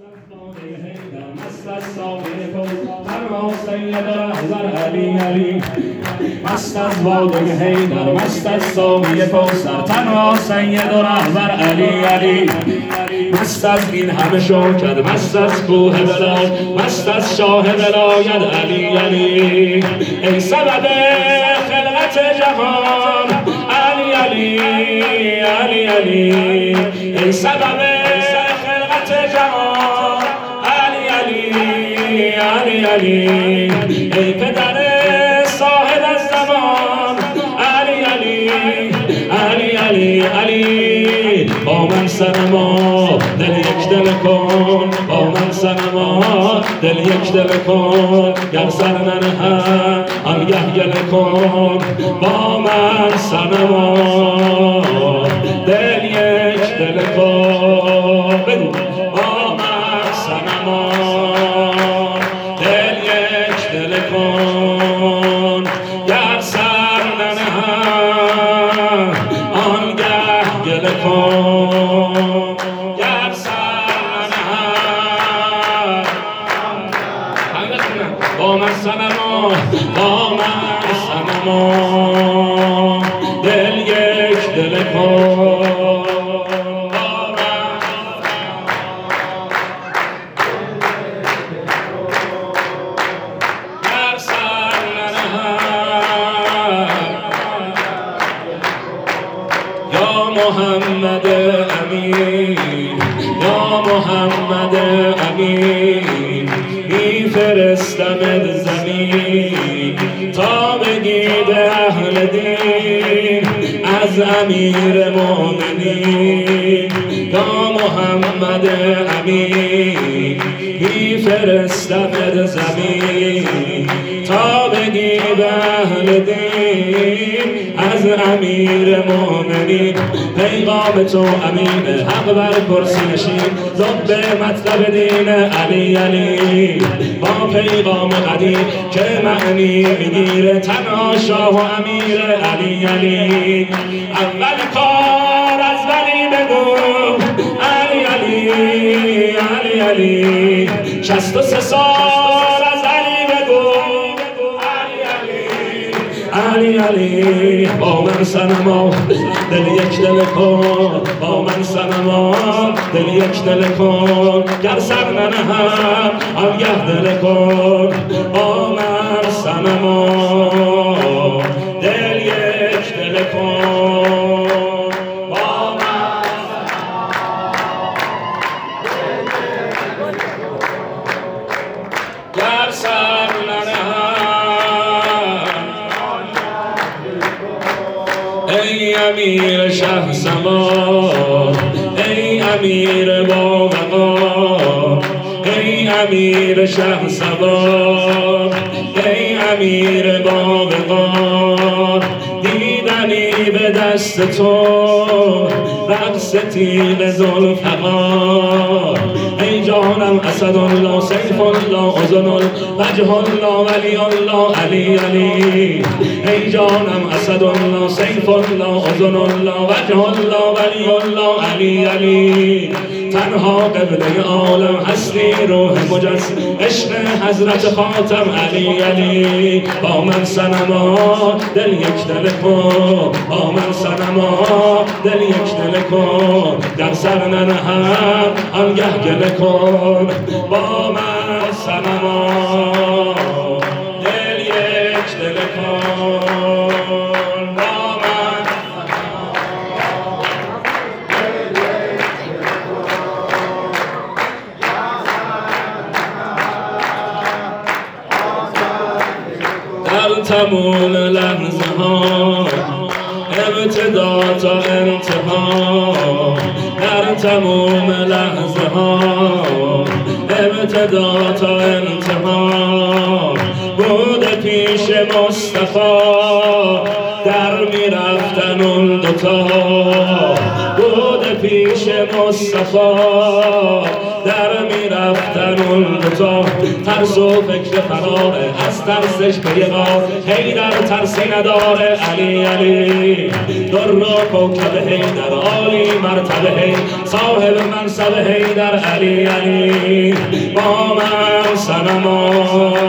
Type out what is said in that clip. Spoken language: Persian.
مست از سایه تنها سید رهبر علی علی مست از باده حیدر مست از سایه کوثر تنها سید رهبر علی علی مست از این همه شوکت مست از کوه بلاد مست از شاه ولایت علی علی ای سبب خلقت جهان علی علی علی علی ای سبب خلقت جهان علی علی ای پدر صاحب از زمان علی علی علی علی علی با من صنما دل یک دل کن با من صنما دل یک دل کن گر سر ننهم آنگه گله کن با من صنما دل یک دل کن بگو با من صنما کن گر سر ننهم آنگه گله کن گر سر ننهم با من صنما با من صنما دل یک دل کن محمد امین یا محمد امین میفرستمت زمین تا بگید اهل دین از امیر مومنین یا محمد امین میفرستمت زمین تا بگید اهل دین از امیر مومنین پیغام تو امین حق بر کرسی نشین ضد مطلب دین علی علی با پیغام قدیم که معنی میگیره تنها شاه و امیر علی علی اول کار از ولی بگو علی علی علی علی 63 سال از علی بگو علی علی با من صنما دل یک دل کن با من صنما دل یک دل کن گر سر ننهم آنگه دل کن با من صنما دل یک دل کن با من گر سر ننهم ای امیر شه سما ای امیر با وقار ای امیر شه سما ای امیر با وقار دیدنی به دست تو رقص تیغ ذوالفقار ای جانم اسد الله سیف الله اذن وجه الله ولی الله علی علی ای جانم اسد الله سیف الله اذن الله وجه الله ولی الله علی علی تنها قبله عالم هستی روح مجسم عشق حضرت خاتم علی علی با من صنما دل یک دل کن با من صنما دل یک دل کن در سر ننهم آنگه گله کن با من صنما دل یک دل کن با من در تمام لحظه ها ابتدا تا انتها در تمام لحظه ها ابتدا تا انتها بود پیش مصطفی در میرفتن اون دوتا بود پیش مصطفی در میرفتن اون دوتا ترس و فکر فراره از ترسش به یه غار حیدر ترسی نداره علی علی در و کوکب حیدر عالی مرتبه حیدر صاحب منصب حیدر علی علی با من صنما